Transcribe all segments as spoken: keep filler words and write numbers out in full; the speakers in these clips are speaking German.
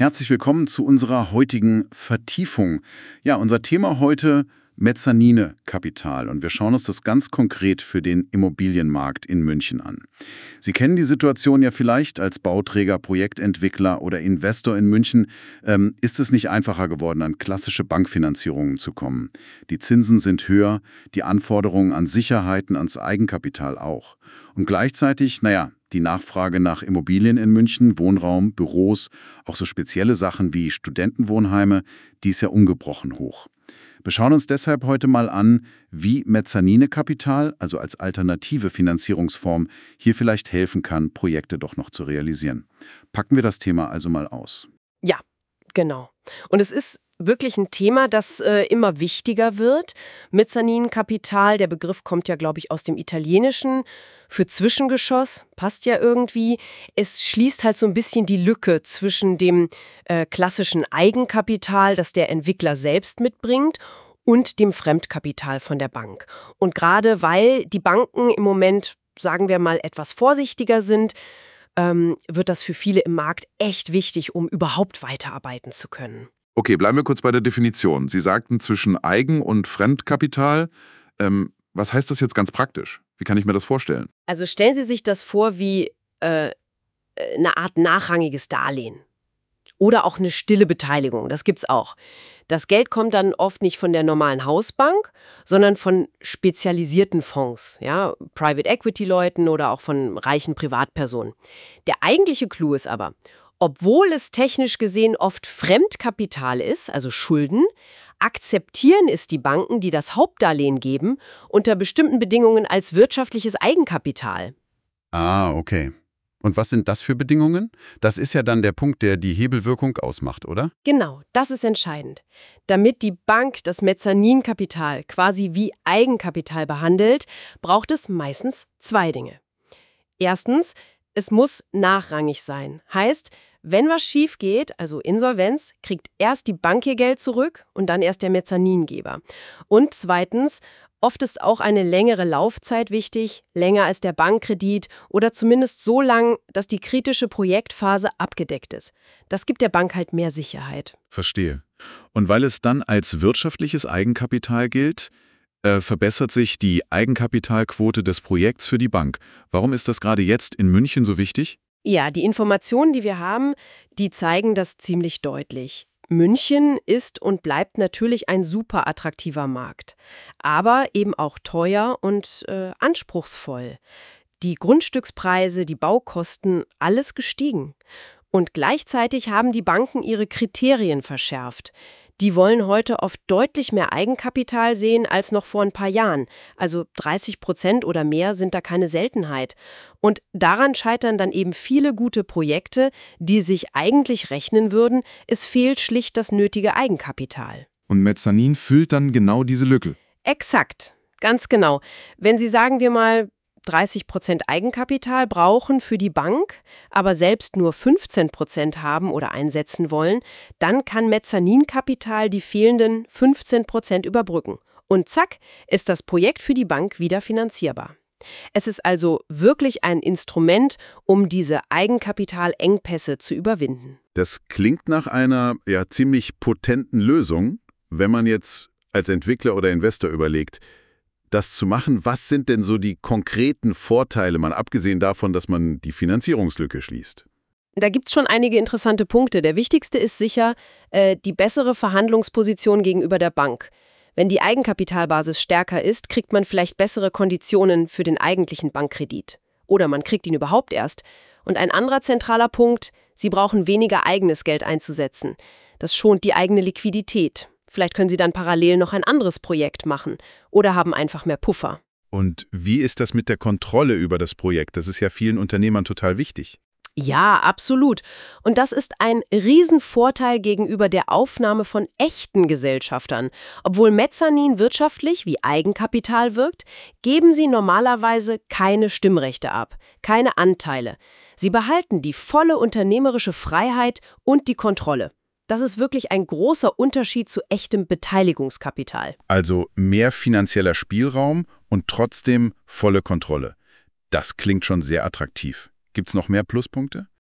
Herzlich willkommen zu unserer heutigen Vertiefung. Ja, unser Thema heute Mezzanine-Kapital und wir schauen uns das ganz konkret für den Immobilienmarkt in München an. Sie kennen die Situation ja vielleicht als Bauträger, Projektentwickler oder Investor in München. Ähm, ist es nicht einfacher geworden, an klassische Bankfinanzierungen zu kommen? Die Zinsen sind höher, die Anforderungen an Sicherheiten, ans Eigenkapital auch. Und gleichzeitig, naja, die Nachfrage nach Immobilien in München, Wohnraum, Büros, auch so spezielle Sachen wie Studentenwohnheime, die ist ja ungebrochen hoch. Wir schauen uns deshalb heute mal an, wie Mezzanine-Kapital, also als alternative Finanzierungsform, hier vielleicht helfen kann, Projekte doch noch zu realisieren. Packen wir das Thema also mal aus. Ja, genau. Und es ist wirklich ein Thema, das äh, immer wichtiger wird. Mezzaninkapital, der Begriff kommt ja, glaube ich, aus dem Italienischen für Zwischengeschoss, passt ja irgendwie. Es schließt halt so ein bisschen die Lücke zwischen dem äh, klassischen Eigenkapital, das der Entwickler selbst mitbringt, und dem Fremdkapital von der Bank. Und gerade weil die Banken im Moment, sagen wir mal, etwas vorsichtiger sind, ähm, wird das für viele im Markt echt wichtig, um überhaupt weiterarbeiten zu können. Okay, bleiben wir kurz bei der Definition. Sie sagten zwischen Eigen- und Fremdkapital. Ähm, was heißt das jetzt ganz praktisch? Wie kann ich mir das vorstellen? Also stellen Sie sich das vor wie äh, eine Art nachrangiges Darlehen. Oder auch eine stille Beteiligung, das gibt's auch. Das Geld kommt dann oft nicht von der normalen Hausbank, sondern von spezialisierten Fonds, ja, Private-Equity-Leuten oder auch von reichen Privatpersonen. Der eigentliche Clou ist aber, obwohl es technisch gesehen oft Fremdkapital ist, also Schulden, akzeptieren es die Banken, die das Hauptdarlehen geben, unter bestimmten Bedingungen als wirtschaftliches Eigenkapital. Ah, okay. Und was sind das für Bedingungen? Das ist ja dann der Punkt, der die Hebelwirkung ausmacht, oder? Genau, das ist entscheidend. Damit die Bank das Mezzaninkapital quasi wie Eigenkapital behandelt, braucht es meistens zwei Dinge. Erstens, es muss nachrangig sein. Heißt, wenn was schief geht, also Insolvenz, kriegt erst die Bank ihr Geld zurück und dann erst der Mezzaningeber. Und zweitens, oft ist auch eine längere Laufzeit wichtig, länger als der Bankkredit oder zumindest so lang, dass die kritische Projektphase abgedeckt ist. Das gibt der Bank halt mehr Sicherheit. Verstehe. Und weil es dann als wirtschaftliches Eigenkapital gilt, äh, verbessert sich die Eigenkapitalquote des Projekts für die Bank. Warum ist das gerade jetzt in München so wichtig? Ja, die Informationen, die wir haben, die zeigen das ziemlich deutlich. München ist und bleibt natürlich ein super attraktiver Markt, aber eben auch teuer und äh, anspruchsvoll. Die Grundstückspreise, die Baukosten, alles gestiegen. Und gleichzeitig haben die Banken ihre Kriterien verschärft. Die wollen heute oft deutlich mehr Eigenkapital sehen als noch vor ein paar Jahren. Also dreißig Prozent oder mehr sind da keine Seltenheit. Und daran scheitern dann eben viele gute Projekte, die sich eigentlich rechnen würden. Es fehlt schlicht das nötige Eigenkapital. Und Mezzanin füllt dann genau diese Lücke. Exakt, ganz genau. Wenn Sie, sagen wir mal, dreißig Prozent Eigenkapital brauchen für die Bank, aber selbst nur fünfzehn Prozent haben oder einsetzen wollen, dann kann Mezzaninkapital die fehlenden fünfzehn Prozent überbrücken. Und zack, ist das Projekt für die Bank wieder finanzierbar. Es ist also wirklich ein Instrument, um diese Eigenkapitalengpässe zu überwinden. Das klingt nach einer ja ziemlich potenten Lösung, wenn man jetzt als Entwickler oder Investor überlegt, das zu machen. Was sind denn so die konkreten Vorteile, mal abgesehen davon, dass man die Finanzierungslücke schließt? Da gibt es schon einige interessante Punkte. Der wichtigste ist sicher äh, die bessere Verhandlungsposition gegenüber der Bank. Wenn die Eigenkapitalbasis stärker ist, kriegt man vielleicht bessere Konditionen für den eigentlichen Bankkredit. Oder man kriegt ihn überhaupt erst. Und ein anderer zentraler Punkt, Sie brauchen weniger eigenes Geld einzusetzen. Das schont die eigene Liquidität. Vielleicht können Sie dann parallel noch ein anderes Projekt machen oder haben einfach mehr Puffer. Und wie ist das mit der Kontrolle über das Projekt? Das ist ja vielen Unternehmern total wichtig. Ja, absolut. Und das ist ein Riesenvorteil gegenüber der Aufnahme von echten Gesellschaftern. Obwohl Mezzanin wirtschaftlich wie Eigenkapital wirkt, geben sie normalerweise keine Stimmrechte ab, keine Anteile. Sie behalten die volle unternehmerische Freiheit und die Kontrolle. Das ist wirklich ein großer Unterschied zu echtem Beteiligungskapital. Also mehr finanzieller Spielraum und trotzdem volle Kontrolle. Das klingt schon sehr attraktiv. Gibt's noch mehr Pluspunkte?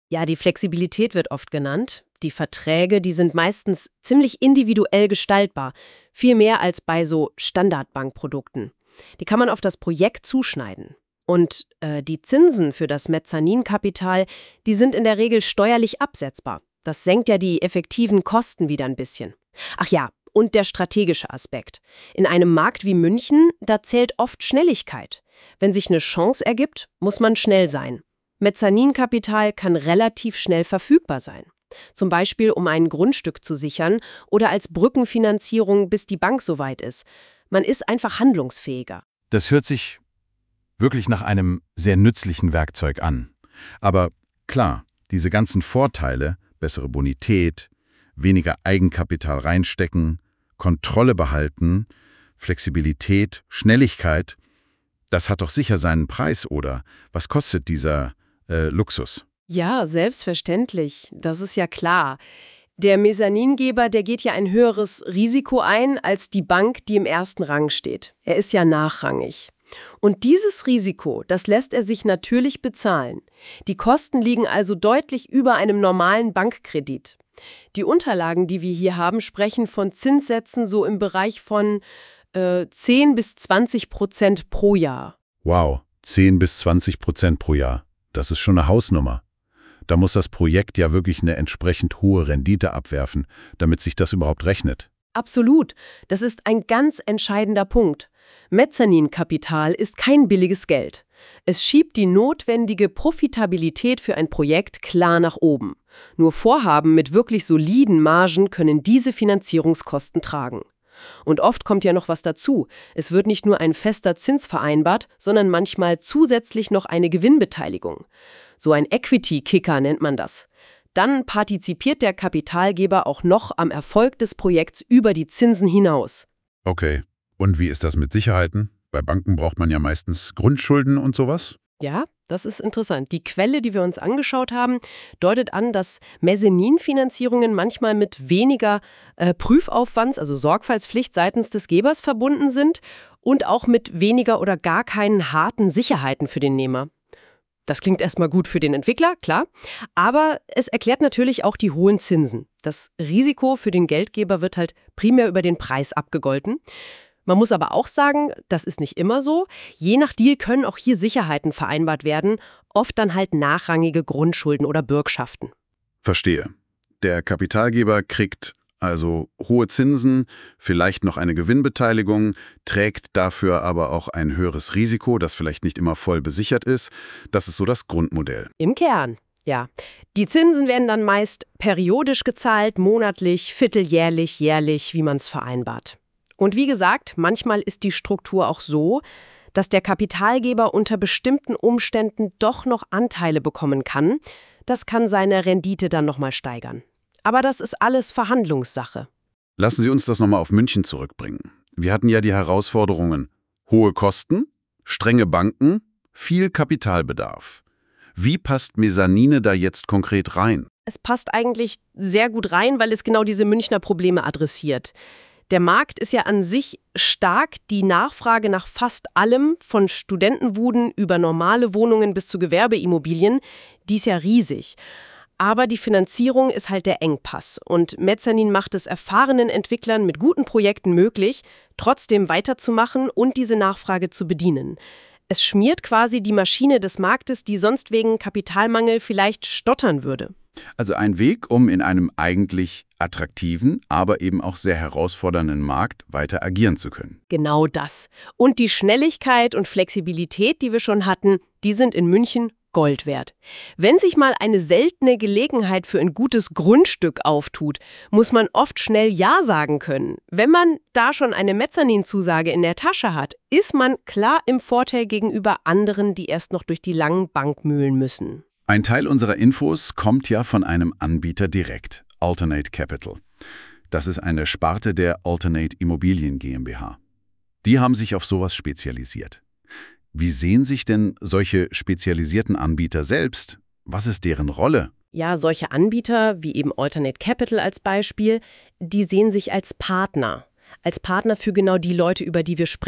Ja, die Flexibilität wird oft genannt. Die Verträge, die sind meistens ziemlich individuell gestaltbar, viel mehr als bei so Standardbankprodukten. Die kann man auf das Projekt zuschneiden. Und äh, die Zinsen für das Mezzaninkapital, die sind in der Regel steuerlich absetzbar. Das senkt ja die effektiven Kosten wieder ein bisschen. Ach ja, und der strategische Aspekt. In einem Markt wie München, da zählt oft Schnelligkeit. Wenn sich eine Chance ergibt, muss man schnell sein. Mezzaninkapital kann relativ schnell verfügbar sein. Zum Beispiel, um ein Grundstück zu sichern oder als Brückenfinanzierung, bis die Bank soweit ist. Man ist einfach handlungsfähiger. Das hört sich wirklich nach einem sehr nützlichen Werkzeug an. Aber klar, diese ganzen Vorteile, bessere Bonität, weniger Eigenkapital reinstecken, Kontrolle behalten, Flexibilität, Schnelligkeit, das hat doch sicher seinen Preis, oder? Was kostet dieser äh, Luxus? Ja, selbstverständlich. Das ist ja klar. Der Mezzaningeber, der geht ja ein höheres Risiko ein als die Bank, die im ersten Rang steht. Er ist ja nachrangig. Und dieses Risiko, das lässt er sich natürlich bezahlen. Die Kosten liegen also deutlich über einem normalen Bankkredit. Die Unterlagen, die wir hier haben, sprechen von Zinssätzen so im Bereich von äh, zehn bis zwanzig Prozent pro Jahr. Wow, zehn bis zwanzig Prozent pro Jahr. Das ist schon eine Hausnummer. Da muss das Projekt ja wirklich eine entsprechend hohe Rendite abwerfen, damit sich das überhaupt rechnet. Absolut. Das ist ein ganz entscheidender Punkt. Mezzaninkapital ist kein billiges Geld. Es schiebt die notwendige Profitabilität für ein Projekt klar nach oben. Nur Vorhaben mit wirklich soliden Margen können diese Finanzierungskosten tragen. Und oft kommt ja noch was dazu. Es wird nicht nur ein fester Zins vereinbart, sondern manchmal zusätzlich noch eine Gewinnbeteiligung. So ein Equity-Kicker nennt man das. Dann partizipiert der Kapitalgeber auch noch am Erfolg des Projekts über die Zinsen hinaus. Okay. Und wie ist das mit Sicherheiten? Bei Banken braucht man ja meistens Grundschulden und sowas. Ja, das ist interessant. Die Quelle, die wir uns angeschaut haben, deutet an, dass Mezzaninfinanzierungen manchmal mit weniger äh, Prüfaufwands, also Sorgfaltspflicht seitens des Gebers verbunden sind und auch mit weniger oder gar keinen harten Sicherheiten für den Nehmer. Das klingt erstmal gut für den Entwickler, klar, aber es erklärt natürlich auch die hohen Zinsen. Das Risiko für den Geldgeber wird halt primär über den Preis abgegolten. Man muss aber auch sagen, das ist nicht immer so. Je nach Deal können auch hier Sicherheiten vereinbart werden, oft dann halt nachrangige Grundschulden oder Bürgschaften. Verstehe. Der Kapitalgeber kriegt also hohe Zinsen, vielleicht noch eine Gewinnbeteiligung, trägt dafür aber auch ein höheres Risiko, das vielleicht nicht immer voll besichert ist. Das ist so das Grundmodell. Im Kern, ja. Die Zinsen werden dann meist periodisch gezahlt, monatlich, vierteljährlich, jährlich, wie man es vereinbart. Und wie gesagt, manchmal ist die Struktur auch so, dass der Kapitalgeber unter bestimmten Umständen doch noch Anteile bekommen kann. Das kann seine Rendite dann nochmal steigern. Aber das ist alles Verhandlungssache. Lassen Sie uns das nochmal auf München zurückbringen. Wir hatten ja die Herausforderungen: hohe Kosten, strenge Banken, viel Kapitalbedarf. Wie passt Mezzanine da jetzt konkret rein? Es passt eigentlich sehr gut rein, weil es genau diese Münchner Probleme adressiert. Der Markt ist ja an sich stark, die Nachfrage nach fast allem, von Studentenwuden über normale Wohnungen bis zu Gewerbeimmobilien, die ist ja riesig. Aber die Finanzierung ist halt der Engpass und Mezzanin macht es erfahrenen Entwicklern mit guten Projekten möglich, trotzdem weiterzumachen und diese Nachfrage zu bedienen. Es schmiert quasi die Maschine des Marktes, die sonst wegen Kapitalmangel vielleicht stottern würde. Also ein Weg, um in einem eigentlich attraktiven, aber eben auch sehr herausfordernden Markt weiter agieren zu können. Genau das. Und die Schnelligkeit und Flexibilität, die wir schon hatten, die sind in München Gold wert. Wenn sich mal eine seltene Gelegenheit für ein gutes Grundstück auftut, muss man oft schnell Ja sagen können. Wenn man da schon eine Mezzaninzusage in der Tasche hat, ist man klar im Vorteil gegenüber anderen, die erst noch durch die langen Bankmühlen müssen. Ein Teil unserer Infos kommt ja von einem Anbieter direkt, Alternate Capital. Das ist eine Sparte der Alternate Immobilien GmbH. Die haben sich auf sowas spezialisiert. Wie sehen sich denn solche spezialisierten Anbieter selbst? Was ist deren Rolle? Ja, solche Anbieter, wie eben Alternate Capital als Beispiel, die sehen sich als Partner. Als Partner für genau die Leute, über die wir sprechen.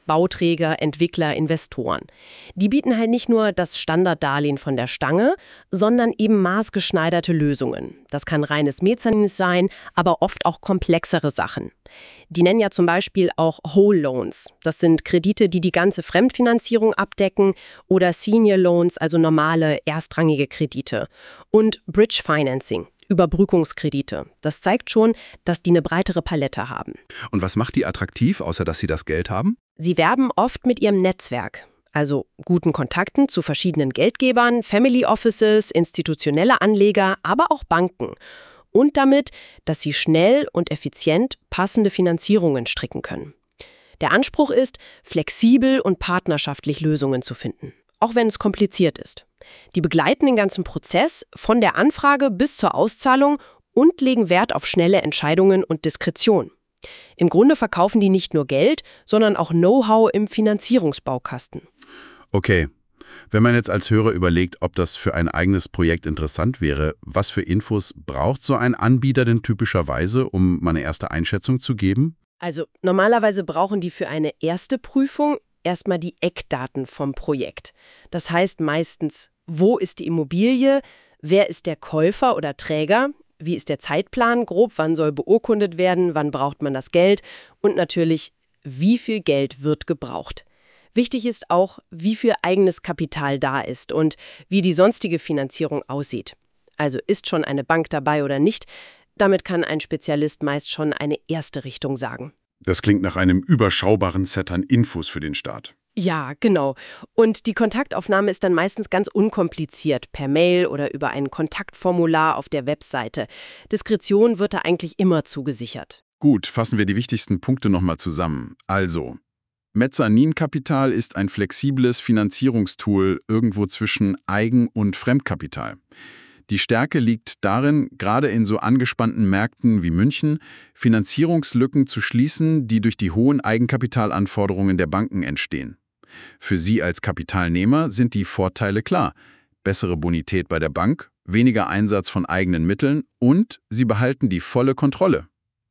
Bauträger, Entwickler, Investoren. Die bieten halt nicht nur das Standarddarlehen von der Stange, sondern eben maßgeschneiderte Lösungen. Das kann reines Mezzanin sein, aber oft auch komplexere Sachen. Die nennen ja zum Beispiel auch Whole Loans. Das sind Kredite, die die ganze Fremdfinanzierung abdecken, oder Senior Loans, also normale, erstrangige Kredite. Und Bridge Financing. Überbrückungskredite. Das zeigt schon, dass die eine breitere Palette haben. Und was macht die attraktiv, außer dass sie das Geld haben? Sie werben oft mit ihrem Netzwerk, also guten Kontakten zu verschiedenen Geldgebern, Family Offices, institutionelle Anleger, aber auch Banken. Und damit, dass sie schnell und effizient passende Finanzierungen stricken können. Der Anspruch ist, flexibel und partnerschaftlich Lösungen zu finden, auch wenn es kompliziert ist. Die begleiten den ganzen Prozess von der Anfrage bis zur Auszahlung und legen Wert auf schnelle Entscheidungen und Diskretion. Im Grunde verkaufen die nicht nur Geld, sondern auch Know-how im Finanzierungsbaukasten. Okay, wenn man jetzt als Hörer überlegt, ob das für ein eigenes Projekt interessant wäre, was für Infos braucht so ein Anbieter denn typischerweise, um mal eine erste Einschätzung zu geben? Also normalerweise brauchen die für eine erste Prüfung erstmal die Eckdaten vom Projekt. Das heißt meistens, wo ist die Immobilie, wer ist der Käufer oder Träger, wie ist der Zeitplan grob, wann soll beurkundet werden, wann braucht man das Geld und natürlich, wie viel Geld wird gebraucht. Wichtig ist auch, wie viel eigenes Kapital da ist und wie die sonstige Finanzierung aussieht. Also ist schon eine Bank dabei oder nicht, damit kann ein Spezialist meist schon eine erste Richtung sagen. Das klingt nach einem überschaubaren Set an Infos für den Start. Ja, genau. Und die Kontaktaufnahme ist dann meistens ganz unkompliziert, per Mail oder über ein Kontaktformular auf der Webseite. Diskretion wird da eigentlich immer zugesichert. Gut, fassen wir die wichtigsten Punkte nochmal zusammen. Also, Mezzaninkapital ist ein flexibles Finanzierungstool irgendwo zwischen Eigen- und Fremdkapital. Die Stärke liegt darin, gerade in so angespannten Märkten wie München, Finanzierungslücken zu schließen, die durch die hohen Eigenkapitalanforderungen der Banken entstehen. Für Sie als Kapitalnehmer sind die Vorteile klar: bessere Bonität bei der Bank, weniger Einsatz von eigenen Mitteln und Sie behalten die volle Kontrolle.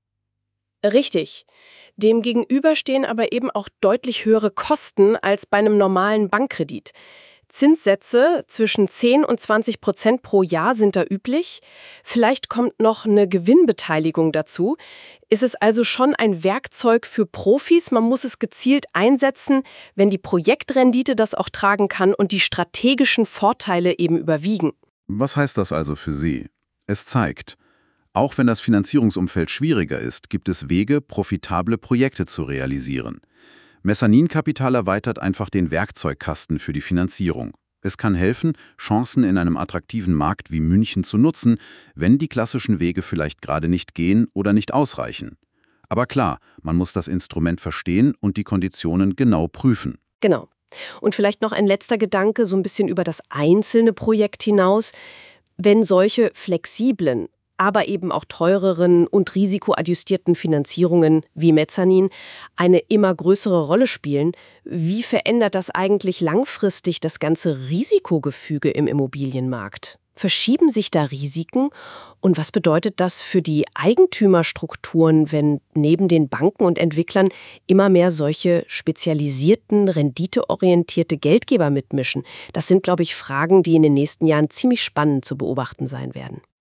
Richtig. Demgegenüber stehen aber eben auch deutlich höhere Kosten als bei einem normalen Bankkredit. Zinssätze zwischen zehn und zwanzig Prozent pro Jahr sind da üblich. Vielleicht kommt noch eine Gewinnbeteiligung dazu. Ist es also schon ein Werkzeug für Profis? Man muss es gezielt einsetzen, wenn die Projektrendite das auch tragen kann und die strategischen Vorteile eben überwiegen. Was heißt das also für Sie? Es zeigt, auch wenn das Finanzierungsumfeld schwieriger ist, gibt es Wege, profitable Projekte zu realisieren. Mezzaninkapital erweitert einfach den Werkzeugkasten für die Finanzierung. Es kann helfen, Chancen in einem attraktiven Markt wie München zu nutzen, wenn die klassischen Wege vielleicht gerade nicht gehen oder nicht ausreichen. Aber klar, man muss das Instrument verstehen und die Konditionen genau prüfen. Genau. Und vielleicht noch ein letzter Gedanke, so ein bisschen über das einzelne Projekt hinaus. Wenn solche flexiblen, aber eben auch teureren und risikoadjustierten Finanzierungen wie Mezzanin eine immer größere Rolle spielen, wie verändert das eigentlich langfristig das ganze Risikogefüge im Immobilienmarkt? Verschieben sich da Risiken? Und was bedeutet das für die Eigentümerstrukturen, wenn neben den Banken und Entwicklern immer mehr solche spezialisierten, renditeorientierte Geldgeber mitmischen? Das sind, glaube ich, Fragen, die in den nächsten Jahren ziemlich spannend zu beobachten sein werden.